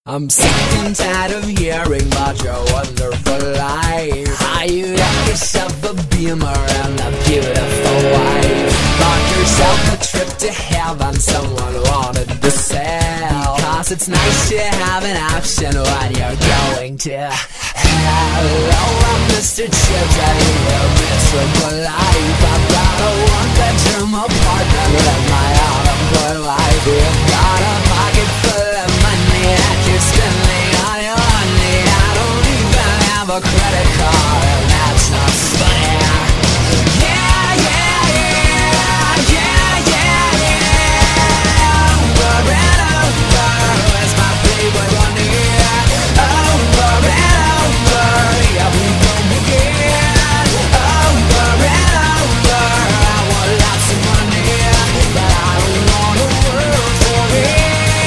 I'm sick and tired of hearing about your wonderful life. How you got yourself a Beamer and a beautiful wife. Bought yourself a trip to heaven someone wanted to sell, because it's nice to have an option when you're going to hell. Oh, I'm Mr. Chips, I live a miserable life. I've got a one-bedroom apartment with my unemployed wife. You've got a pocket full of money that you're spending on your honey. I don't even have a credit card, and that's not funny. Yeah, yeah, yeah, yeah, yeah, yeah. Over and over is my favorite one here. Over and over, yeah, we gon' begin. Over and over, I want lots of money, but I don't want a world for me.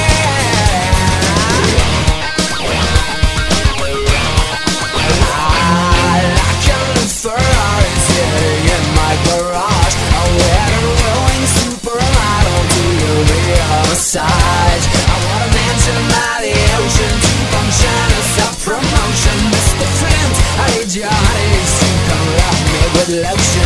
Massage. I want a mansion by the ocean to function as self-promotion. Mr. Friends, I need your honey to come love me with lotion.